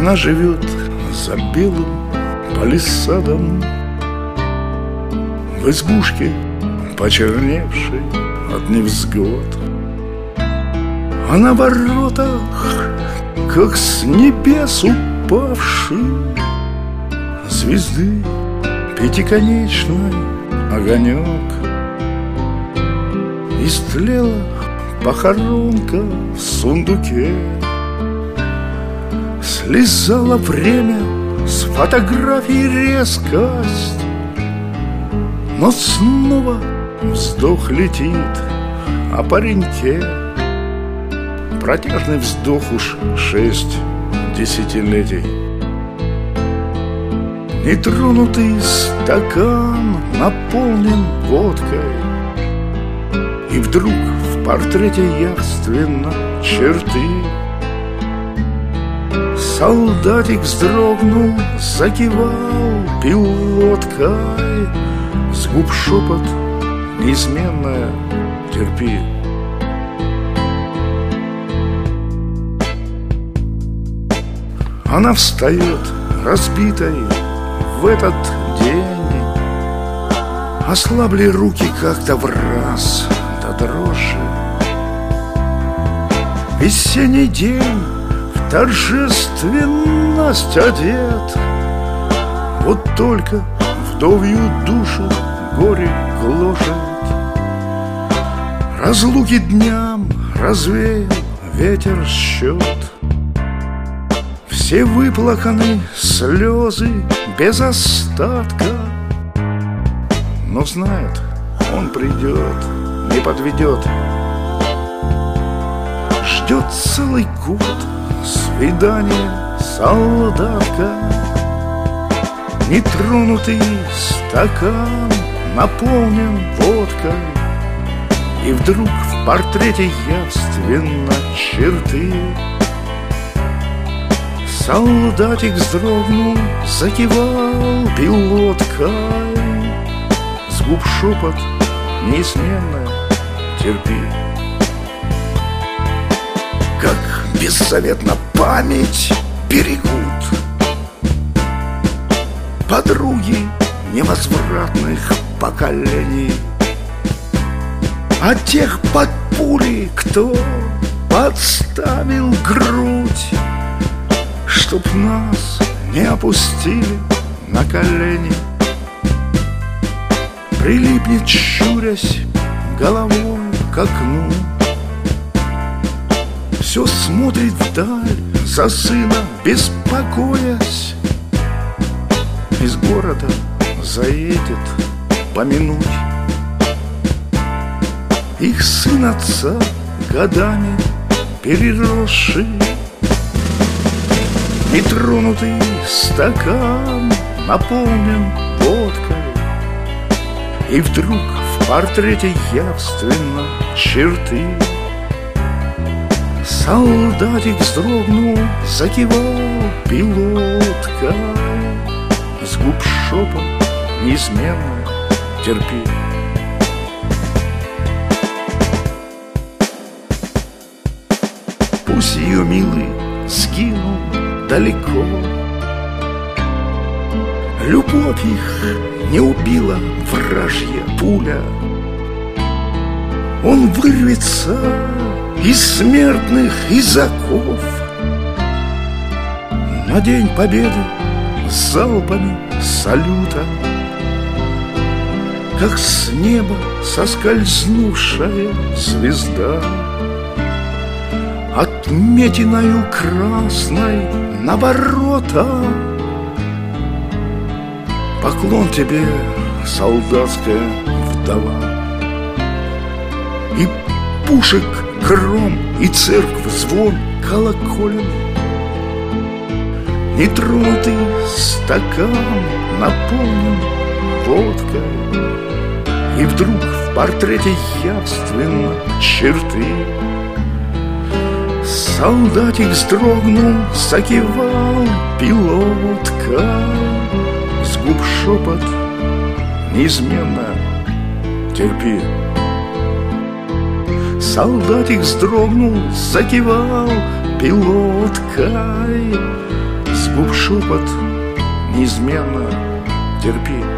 Она живет за белым палисадом, в избушке, почерневшей от невзгод. А на воротах, как с небес упавший, звезды пятиконечный огонек. Истлела похоронка в сундуке, слезало время с фотографий резкость, но снова вздох летит о пареньке. Протяжный вздох уж 6 десятилетий. Нетронутый стакан наполнен водкой, и вдруг в портрете явственно черты. Солдатик вздрогнул, закивал пилоткой, с губ шепот неизменная терпи. Она встает разбитой в этот день, ослабли руки как-то враз до дрожи. Весенний день в торжественность одет, вот только вдовью душу горе гложет. Разлуки дням развеял ветер счет, все выплаканы слезы без остатка. Но знает, он придет, не подведет. Ждет целый год свидание солдатка. Нетронутый стакан наполнен водкой, и вдруг в портрете явственно черты. Солдатик вздрогнул, закивал пилоткой, с губ шепот неизменная терпи. Как беззаветно память берегут подруги невозвратных поколений, а тех под пули, кто подставил грудь, чтоб нас не опустили на колени. Прилипнет, щурясь головой к окну, все смотрит вдаль, за сына беспокоясь. Из города заедет помянуть их сын отца, годами переросший. Нетронутый стакан наполнен водкой, и вдруг в портрете явственно черты. Солдатик вздрогнул, закивал пилоткой, с губ шепот неизменно терпи. Пусть ее милый сгинул далеко, любовь их не убила вражья пуля. Он вырвется из смертных из оков на день победы с залпами салюта, как с неба соскользнувшая звезда, отметиною красной на воротах. Поклон тебе, солдатская вдова, и пушек гром, и церковь звон колоколен. Нетронутый стакан наполнен водкой, и вдруг в портрете явственно черты. Солдатик вздрогнул, закивал пилоткой, с губ шепот неизменно терпи. Солдатик вздрогнул, закивал пилоткой, с губ шепот неизменно терпи.